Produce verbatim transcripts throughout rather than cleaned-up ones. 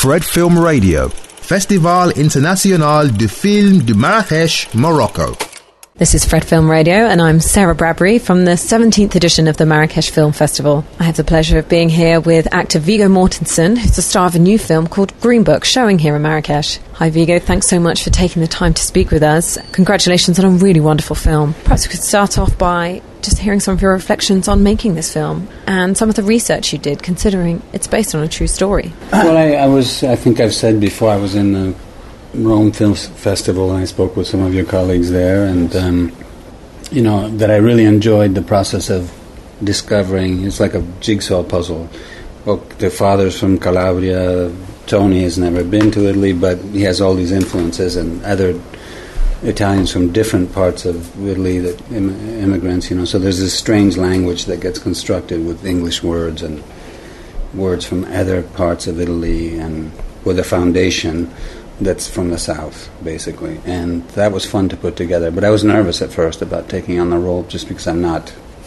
Fred Film Radio, Festival International de Film de Marrakech, Morocco. This is Fred Film Radio, and I'm Sarah Bradbury from the seventeenth edition of the Marrakesh Film Festival. I have the pleasure of being here with actor Viggo Mortensen, who's the star of a new film called Green Book, showing here in Marrakesh. Hi Viggo, thanks so much for taking the time to speak with us. Congratulations on a really wonderful film. Perhaps we could start off by just hearing some of your reflections on making this film and some of the research you did, considering it's based on a true story. Well, I, I was, I think I've said before, I was in the Rome Film Festival, and I spoke with some of your colleagues there, and um, you know, that I really enjoyed the process of discovering. It's like a jigsaw puzzle. Well, the father's from Calabria. Tony has never been to Italy, but he has all these influences, and other Italians from different parts of Italy, that Im- immigrants, you know. So there's this strange language that gets constructed with English words and words from other parts of Italy, and with a foundation that's from the south, basically. And that was fun to put together. But I was nervous at first about taking on the role, just because I'm not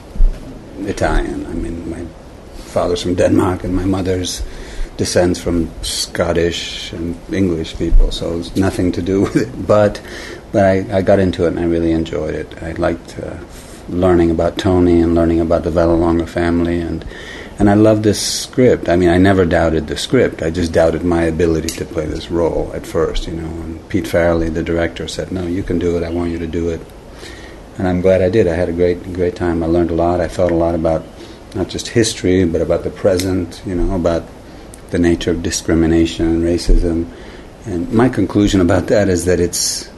Italian. I mean, my father's from Denmark, and my mother's descends from Scottish and English people, so it's nothing to do with it. But but I, I got into it, and I really enjoyed it. I liked uh, learning about Tony and learning about the Vallelonga family, and And I loved this script. I mean, I never doubted the script. I just doubted my ability to play this role at first, you know. And Pete Farrelly, the director, said, "No, you can do it. I want you to do it." And I'm glad I did. I had a great, great time. I learned a lot. I thought a lot about not just history, but about the present, you know, about the nature of discrimination and racism. And my conclusion about that is that it's,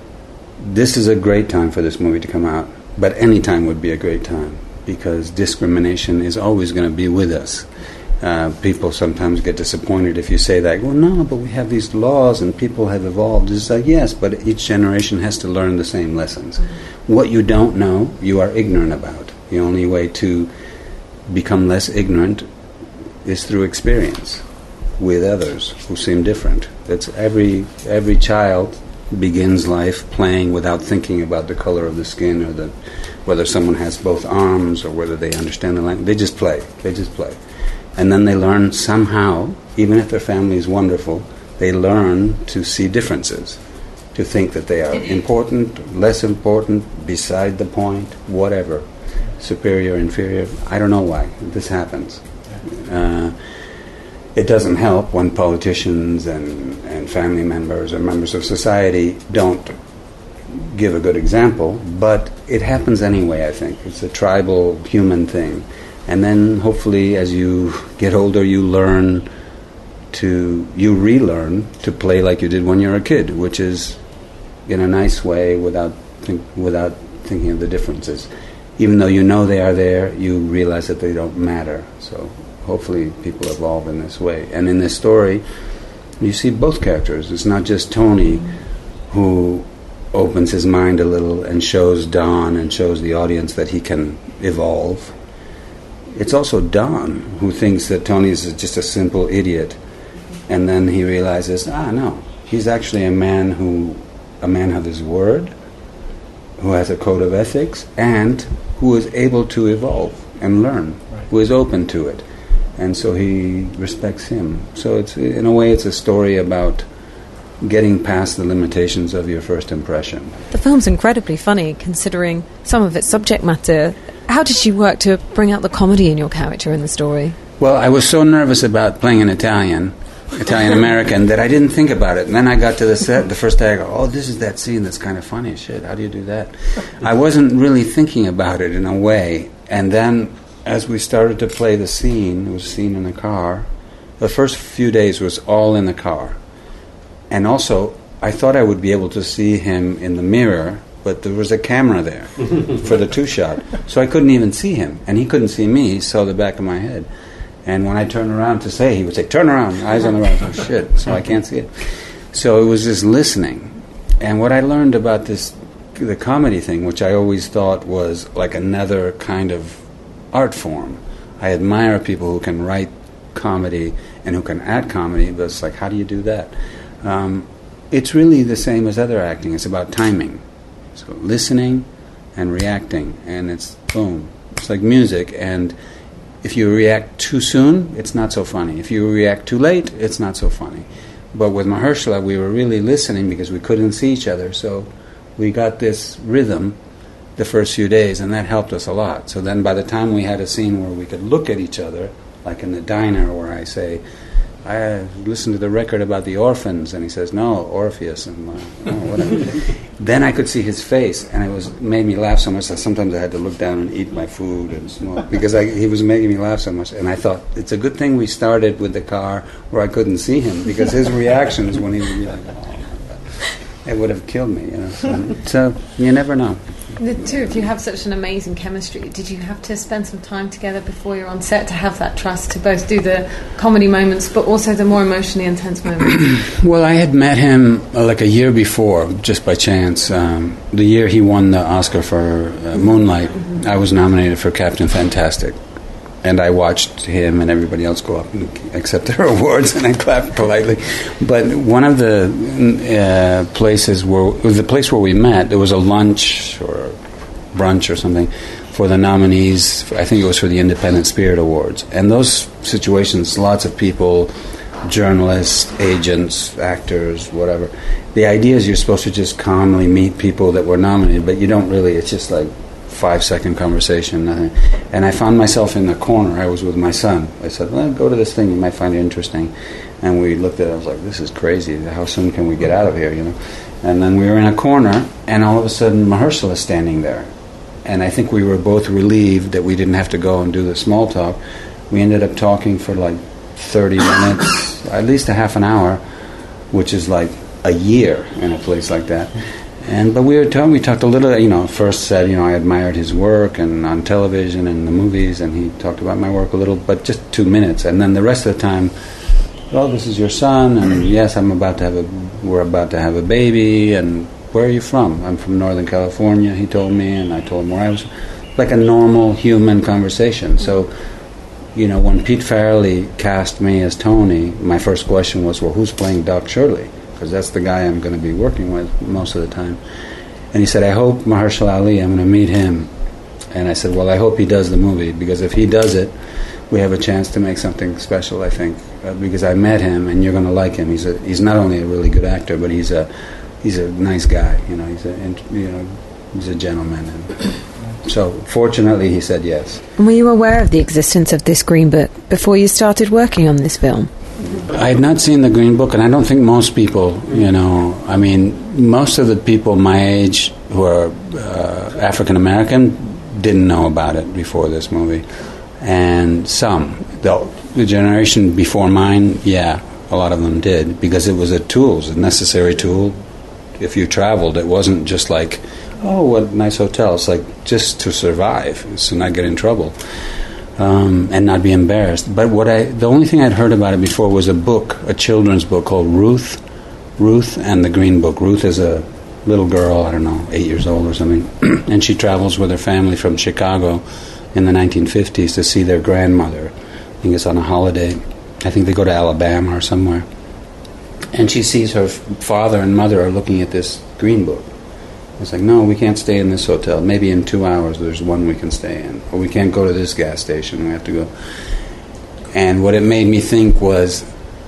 this is a great time for this movie to come out, but any time would be a great time, because discrimination is always going to be with us. Uh, people sometimes get disappointed if you say that. Well, no, but we have these laws and people have evolved. It's like, yes, but each generation has to learn the same lessons. Mm-hmm. What you don't know, you are ignorant about. The only way to become less ignorant is through experience with others who seem different. That's every every child begins life playing without thinking about the color of the skin, or the whether someone has both arms, or whether they understand the language. They just play. They just play. And then they learn somehow, even if their family is wonderful, they learn to see differences, to think that they are important, less important, beside the point, whatever, superior, inferior. I don't know why this happens. Uh, It doesn't help when politicians and, and family members or members of society don't give a good example, but it happens anyway, I think. It's a tribal human thing. And then hopefully as you get older, you learn to, you relearn to play like you did when you were a kid, which is in a nice way, without think, without thinking of the differences. Even though you know they are there, you realize that they don't matter. So hopefully people evolve in this way. And in this story, you see both characters. It's not just Tony who opens his mind a little and shows Don and shows the audience that he can evolve. It's also Don who thinks that Tony is just a simple idiot, and then he realizes, ah, no, he's actually a man who, a man of his word, who has a code of ethics, and who is able to evolve and learn, right, who is open to it. And so he respects him. So it's, in a way, it's a story about getting past the limitations of your first impression. The film's incredibly funny, considering some of its subject matter. How did you work to bring out the comedy in your character in the story? Well, I was so nervous about playing an Italian, Italian-American, that I didn't think about it. And then I got to the set, the first day, I go, oh, this is that scene that's kind of funny. Shit, how do you do that? I wasn't really thinking about it in a way. And then as we started to play the scene, it was a scene in the car. The first few days was all in the car. And also, I thought I would be able to see him in the mirror, but there was a camera there for the two-shot. So I couldn't even see him. And he couldn't see me. He saw the back of my head. And when I turned around to say, he would say, turn around, eyes on the right. Oh, shit. So I can't see it. So it was just listening. And what I learned about this, the comedy thing, which I always thought was like another kind of art form. I admire people who can write comedy and who can act comedy, but it's like, how do you do that? Um, it's really the same as other acting. It's about timing. So listening and reacting, and it's boom. It's like music, and If you react too soon, it's not so funny. If you react too late, it's not so funny. But with Mahershala, we were really listening because we couldn't see each other. So we got this rhythm the first few days, and that helped us a lot. So then by the time we had a scene where we could look at each other, like in the diner where I say, I listened to the record about the orphans, and he says, no, Orpheus, and uh, oh, whatever. Then I could see his face, and it was made me laugh so much that sometimes I had to look down and eat my food and smoke because I, he was making me laugh so much. And I thought, it's a good thing we started with the car where I couldn't see him, because his reactions when he would be like, oh, it would have killed me, you know. So, so you never know. The two of you have such an amazing chemistry. Did you have to spend some time together before you're on set to have that trust to both do the comedy moments but also the more emotionally intense moments? Well, I had met him uh, like a year before, just by chance. Um, the year he won the Oscar for uh, Moonlight, mm-hmm. I was nominated for Captain Fantastic. And I watched him and everybody else go up and accept their awards, and I clapped politely. But one of the uh, places where, it was the place where we met, there was a lunch or brunch or something for the nominees. I think it was for the Independent Spirit Awards. And those situations, lots of people, journalists, agents, actors, whatever. The idea is you're supposed to just calmly meet people that were nominated, but you don't really. It's just like five-second conversation, nothing. And I found myself in the corner. I was with my son. I said, well, go to this thing. You might find it interesting. And we looked at it. I was like, this is crazy. How soon can we get out of here, you know? And then we were in a corner, and all of a sudden Mahershala is standing there. And I think we were both relieved that we didn't have to go and do the small talk. We ended up talking for like thirty minutes, at least a half an hour, which is like a year in a place like that. And but we were talking. We talked a little. You know, first said, you know, I admired his work and on television and the movies, and he talked about my work a little, but just two minutes. And then the rest of the time, well, this is your son, and yes, I'm about to have a. We're about to have a baby, and where are you from? I'm from Northern California. He told me, and I told him where I was. Like a normal human conversation. So, you know, when Pete Farrelly cast me as Tony, my first question was, well, who's playing Doc Shirley? Because that's the guy I'm going to be working with most of the time. And he said, I hope Mahershala Ali, I'm going to meet him. And I said, well, I hope he does the movie, because if he does it, we have a chance to make something special, I think. Uh, because I met him, and you're going to like him. He's a, he's not only a really good actor, but he's a he's a nice guy. You know, he's a you know he's a gentleman. And so, fortunately, he said yes. And were you aware of the existence of this Green Book before you started working on this film? I had not seen the Green Book, and I don't think most people, you know, I mean, most of the people my age who are uh, African American didn't know about it before this movie. And some, the, the generation before mine, yeah, a lot of them did, because it was a tool, it was a necessary tool. If you traveled, it wasn't just like, oh, what nice hotel. It's like just to survive, to not get in trouble. Um, and not be embarrassed. But what I, the only thing I'd heard about it before was a book, a children's book called Ruth, Ruth and the Green Book. Ruth is a little girl, I don't know, eight years old or something, and she travels with her family from Chicago in the nineteen fifties to see their grandmother. I think it's on a holiday. I think they go to Alabama or somewhere. And she sees her father and mother are looking at this Green Book. It's like, no, we can't stay in this hotel. Maybe in two hours there's one we can stay in. Or we can't go to this gas station. We have to go. And what it made me think was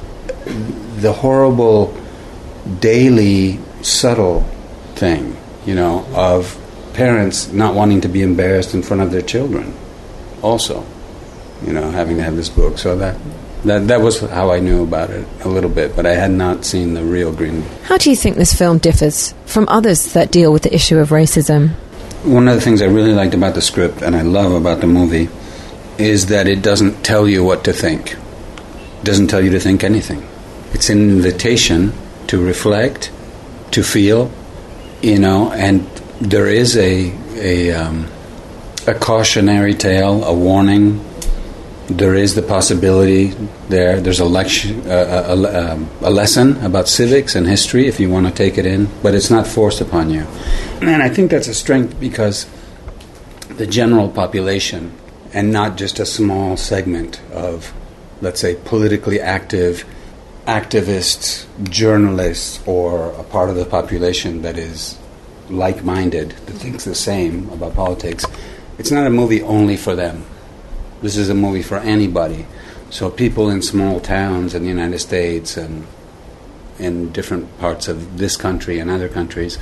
the horrible, daily, subtle thing, you know, of parents not wanting to be embarrassed in front of their children also, you know, having to have this book. So that That that was how I knew about it a little bit, but I had not seen the real Green Book. How do you think this film differs from others that deal with the issue of racism? One of the things I really liked about the script, and I love about the movie, is that it doesn't tell you what to think. It doesn't tell you to think anything. It's an invitation to reflect, to feel, you know, and there is a a, um, a cautionary tale, a warning. There is the possibility there. There's a, lecture, uh, a, a, a lesson about civics and history if you want to take it in, but it's not forced upon you. And I think that's a strength because the general population, and not just a small segment of, let's say, politically active activists, journalists, or a part of the population that is like-minded, that thinks the same about politics, it's not a movie only for them. This is a movie for anybody. So people in small towns in the United States and in different parts of this country and other countries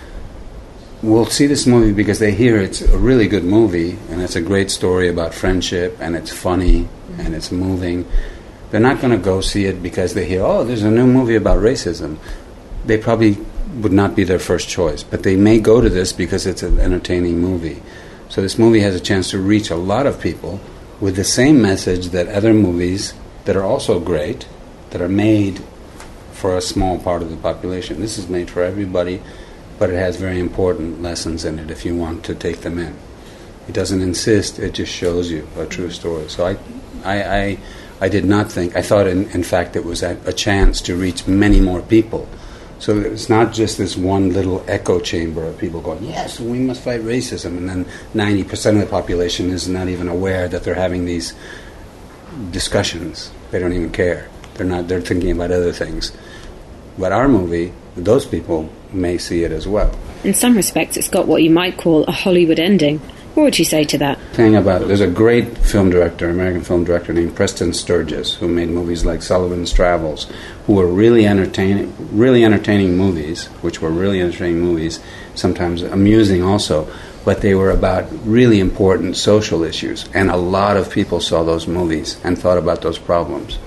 will see this movie because they hear it's a really good movie and it's a great story about friendship and it's funny mm-hmm. and it's moving. They're not going to go see it because they hear, oh, there's a new movie about racism. They probably would not be their first choice, but they may go to this because it's an entertaining movie. So this movie has a chance to reach a lot of people with the same message that other movies that are also great, that are made for a small part of the population. This is made for everybody, but it has very important lessons in it if you want to take them in. It doesn't insist, it just shows you a true story. So I I, I, I did not think, I thought in, in fact it was a, a chance to reach many more people. So it's not just this one little echo chamber of people going, yes, we must fight racism, and then ninety percent of the population is not even aware that they're having these discussions. They don't even care. They're not. They're thinking about other things. But our movie, those people may see it as well. In some respects, it's got what you might call a Hollywood ending. What would you say to that? Thing about there's a great film director, American film director named Preston Sturges, who made movies like Sullivan's Travels, who were really entertaining, really entertaining movies, which were really entertaining movies, sometimes amusing also, but they were about really important social issues, and a lot of people saw those movies and thought about those problems.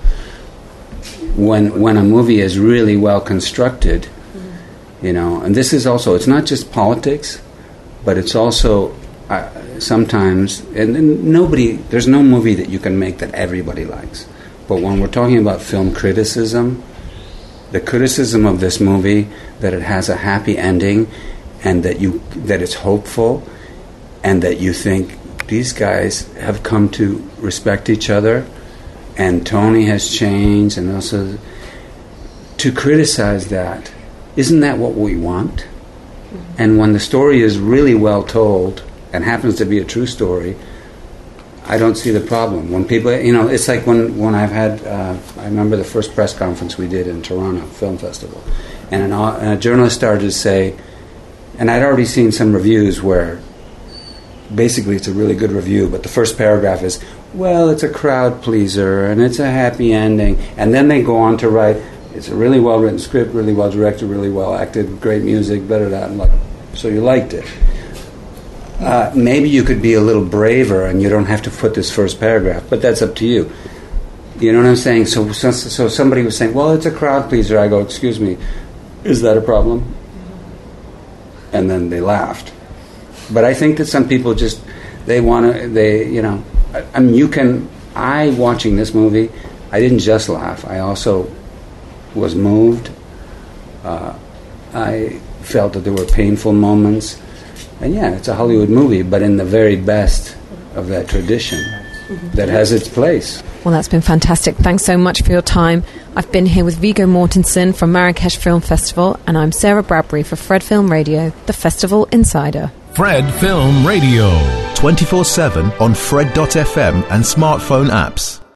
When when a movie is really well constructed, mm-hmm. you know, and this is also, it's not just politics, but it's also uh, sometimes, and, and nobody, there's no movie that you can make that everybody likes. But when we're talking about film criticism, the criticism of this movie, that it has a happy ending, and that you that it's hopeful, and that you think these guys have come to respect each other, and Tony has changed, and also to criticize that, isn't that what we want? Mm-hmm. And when the story is really well told and happens to be a true story, I don't see the problem. When people, you know, it's like when, when I've had, uh, I remember the first press conference we did in Toronto Film Festival, and, an, and a journalist started to say, and I'd already seen some reviews where basically it's a really good review, but the first paragraph is, well, it's a crowd pleaser, and it's a happy ending, and then they go on to write, it's a really well-written script, really well directed, really well acted, great music, better that, and like, so you liked it. Uh, maybe you could be a little braver and you don't have to put this first paragraph, but that's up to you. You know what I'm saying? So, so, so somebody was saying, well, it's a crowd pleaser. I go, excuse me, is that a problem? And then they laughed. But I think that some people just, they want to, they, you know, I, I mean, you can, I, watching this movie, I didn't just laugh. I also was moved. Uh, I felt that there were painful moments. And yeah, it's a Hollywood movie, but in the very best of that tradition mm-hmm. that has its place. Well, that's been fantastic. Thanks so much for your time. I've been here with Viggo Mortensen from Marrakesh Film Festival, and I'm Sarah Bradbury for Fred Film Radio, the Festival Insider. Fred Film Radio. twenty-four seven on Fred dot f m and smartphone apps.